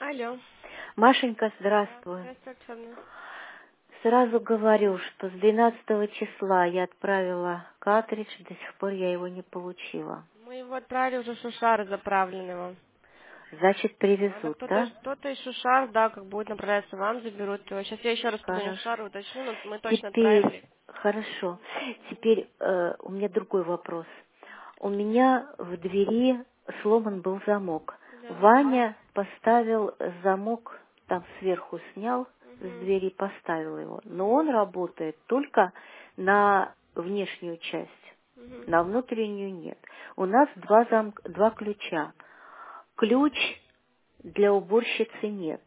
Алло. Машенька, Да, здравствуй. здравствуй, Оксана. Сразу говорю, что с 12 числа я отправила картридж, до сих пор я его не получила. Мы его отправили уже Шушар заправленного. Значит, Надо привезут, кто-то да? кто-то из Шушар, да, как будет направляться вам, заберут его. Сейчас я еще раз позвоню Хорошо. Шушару, уточню, но мы точно Теперь, отправили. хорошо. Теперь у меня другой вопрос. У меня в двери сломан был замок. Да. Ваня поставил замок, там сверху снял, с Угу. двери поставил его. Но он работает только на внешнюю часть. Угу. На внутреннюю нет. У нас два ключа. Ключ для уборщицы нет.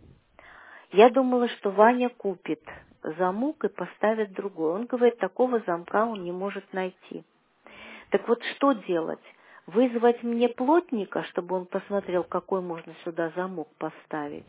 Я думала, что Ваня купит замок и поставит другой. Он говорит, такого замка он не может найти. Так вот, что делать? Вызвать мне плотника, чтобы он посмотрел, какой можно сюда замок поставить.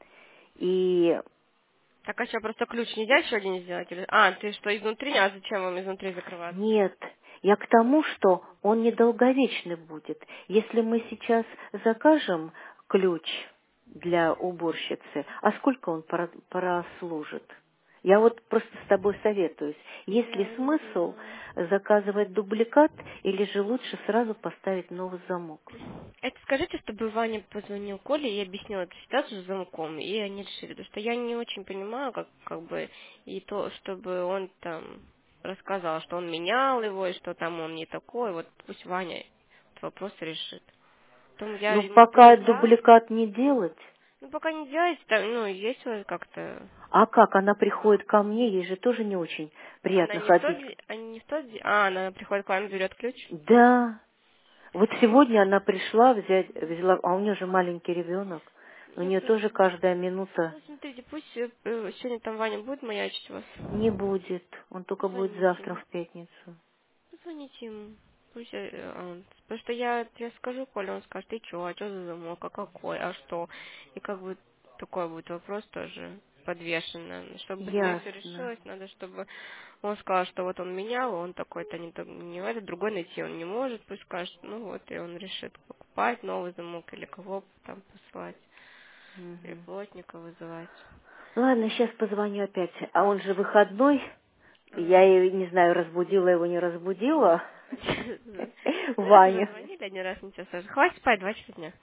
И Так, а что, просто ключ нельзя еще один сделать? Или... А, ты что, изнутри? А зачем вам изнутри закрываться? нет, я к тому, что он недолговечный будет. Если мы сейчас закажем ключ для уборщицы, а сколько он прослужит? Я вот просто с тобой советуюсь. Есть ли Я не смысл знаю. заказывать дубликат или же лучше сразу поставить новый замок? Это скажите, чтобы Ваня позвонил Коле и объяснил эту ситуацию с замком, и они решили. Потому что я не очень понимаю, как бы, и то, чтобы он там рассказал, что он менял его, и что там он не такой. Вот пусть Ваня этот вопрос решит. Потом я Ну, ему пока передам. дубликат не делать. Ну, пока не делайте, там, ну, есть вот как-то... А как? Она приходит ко мне, ей же тоже не очень Она приятно не в тот... ходить. Она не в тот... А, она приходит к вам, берет ключ? Да. Вот Ну, сегодня она пришла взяла, а у нее же маленький ребенок. У я нее тоже поняла. каждая минута Ну, смотрите, пусть сегодня там Ваня будет маячить у вас. не будет. Он только будет Позвоните завтра ему. в пятницу. Позвоните ему. Пусть он... Потому что я скажу, Коля, он скажет, ты чё, а чё за замок, а какой, а что? И как бы такой будет вопрос тоже подвешенный. Чтобы быстрее все Ясно. решилось, надо, чтобы он сказал, что вот он менял, он такой-то не в этот, другой найти он не может, пусть скажет, ну вот, и он решит покупать новый замок или кого там послать, или Мгм. плотника вызывать. Ладно, сейчас позвоню опять. А он же выходной. Я А, ее, не знаю, разбудила его, не разбудила. Ну, раз уже Ваню. звонили один раз, ничего страшного. Хватит спать, 2 часа дня.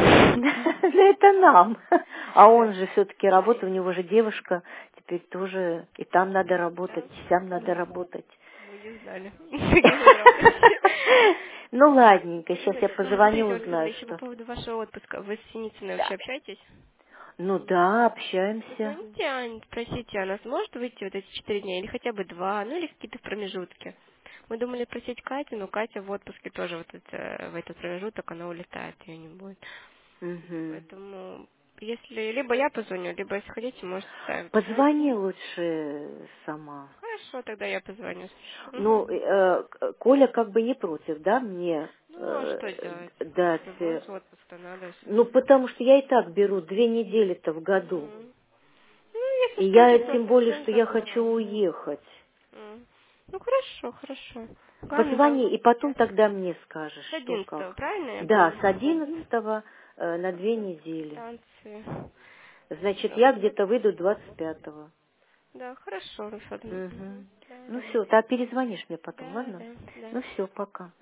Это нам. А Всё. он же все-таки работает, у него же девушка, теперь тоже и там надо работать, Да. и сям надо работать. Мы не знали. Где надо работать. Ну, ладненько, сейчас я Ну, позвоню, смотрите, Ольга Ивановна, узнаю, еще по что. поводу вашего отпуска. Вы с Синицыной Да. вообще общаетесь? Ну да, общаемся. Позвоните Ане, спросите, она сможет выйти вот эти 4 дня, или хотя бы 2, ну или какие-то промежутки. Мы думали просить Катю, но Катя в отпуске тоже в этот промежуток, она улетает, ее не будет. Мгм. Поэтому, если либо я позвоню, либо если хотите, можете сами позвонить. Позвони лучше сама. Хорошо, тогда я позвоню. Ну, Мгм. Коля как бы не против, да, мне Ну, а что делать? дать. Любой отпуск-то надо. Ну, потому что я и так беру 2 недели-то в году. Мгм. Ну, если И я что, тем более, совсем что я хочу забываю. уехать. Ну, хорошо, хорошо. Главное, Позвони, и потом тогда мне скажешь, с что 11 как. правильно я Да, помню? с 11 на 2 недели. Станции. Значит, Всё. я где-то выйду 25. Да, хорошо, Руфа. Угу. Да, Ну да. все, ты перезвонишь мне потом, Да, ладно? да, да. Ну все, пока.